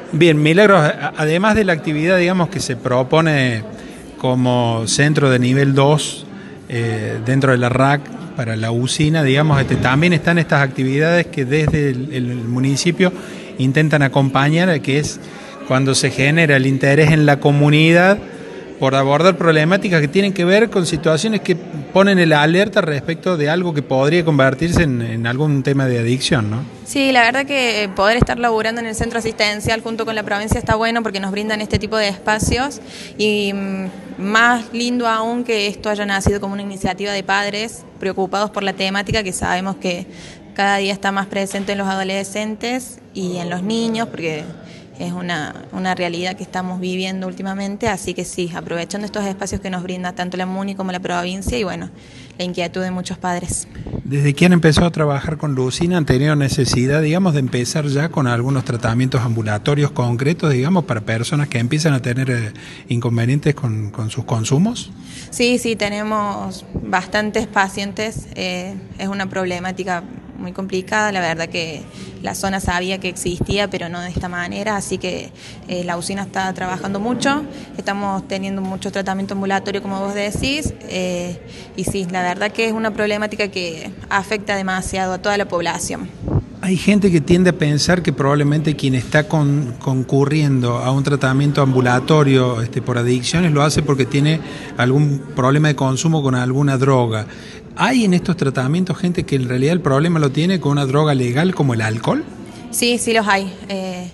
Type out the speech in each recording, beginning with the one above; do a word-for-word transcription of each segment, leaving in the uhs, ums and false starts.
Bien, Milagros, además de la actividad, digamos, que se propone como centro de nivel dos eh, dentro de la R A C para la usina, digamos, este, también están estas actividades que desde el, el municipio intentan acompañar, que es cuando se genera el interés en la comunidad por abordar problemáticas que tienen que ver con situaciones que ponen el alerta respecto de algo que podría convertirse en, en algún tema de adicción, ¿no? Sí, la verdad que poder estar laburando en el centro asistencial junto con la provincia está bueno porque nos brindan este tipo de espacios y más lindo aún que esto haya nacido como una iniciativa de padres preocupados por la temática que sabemos que cada día está más presente en los adolescentes y en los niños porque es una, una realidad que estamos viviendo últimamente, así que sí, aprovechando estos espacios que nos brinda tanto la MUNI como la provincia y bueno, la inquietud de muchos padres. ¿Desde que han empezado a trabajar con Lucina han tenido necesidad, digamos, de empezar ya con algunos tratamientos ambulatorios concretos, digamos, para personas que empiezan a tener eh, inconvenientes con, con sus consumos? Sí, sí, tenemos bastantes pacientes, eh, es una problemática muy complicada, la verdad que la zona sabía que existía, pero no de esta manera, así que eh, la usina está trabajando mucho, estamos teniendo mucho tratamiento ambulatorio, como vos decís, eh, y sí, la verdad que es una problemática que afecta demasiado a toda la población. Hay gente que tiende a pensar que probablemente quien está con, concurriendo a un tratamiento ambulatorio este, por adicciones lo hace porque tiene algún problema de consumo con alguna droga. ¿Hay en estos tratamientos gente que en realidad el problema lo tiene con una droga legal como el alcohol? Sí, sí los hay. Eh,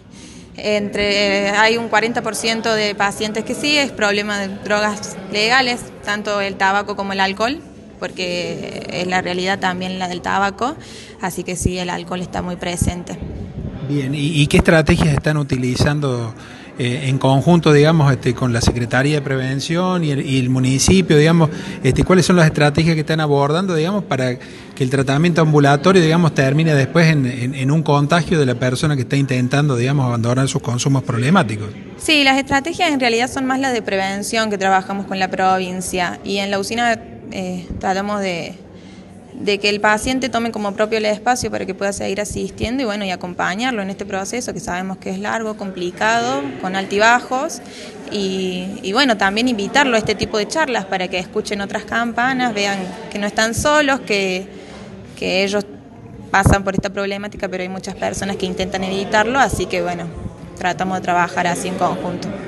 entre hay un cuarenta por ciento de pacientes que sí es problema de drogas legales, tanto el tabaco como el alcohol, porque es la realidad también la del tabaco, así que sí, el alcohol está muy presente. Bien, ¿y, y qué estrategias están utilizando eh, en conjunto, digamos, este, con la Secretaría de Prevención y el, y el municipio, digamos, este, cuáles son las estrategias que están abordando, digamos, para que el tratamiento ambulatorio, digamos, termine después en, en, en un contagio de la persona que está intentando, digamos, abandonar sus consumos problemáticos? Sí, las estrategias en realidad son más las de prevención que trabajamos con la provincia y en la usina eh, tratamos de... de que el paciente tome como propio el espacio para que pueda seguir asistiendo y bueno y acompañarlo en este proceso que sabemos que es largo, complicado, con altibajos y, y bueno, también invitarlo a este tipo de charlas para que escuchen otras campanas, vean que no están solos, que, que ellos pasan por esta problemática, pero hay muchas personas que intentan evitarlo, así que bueno, tratamos de trabajar así en conjunto.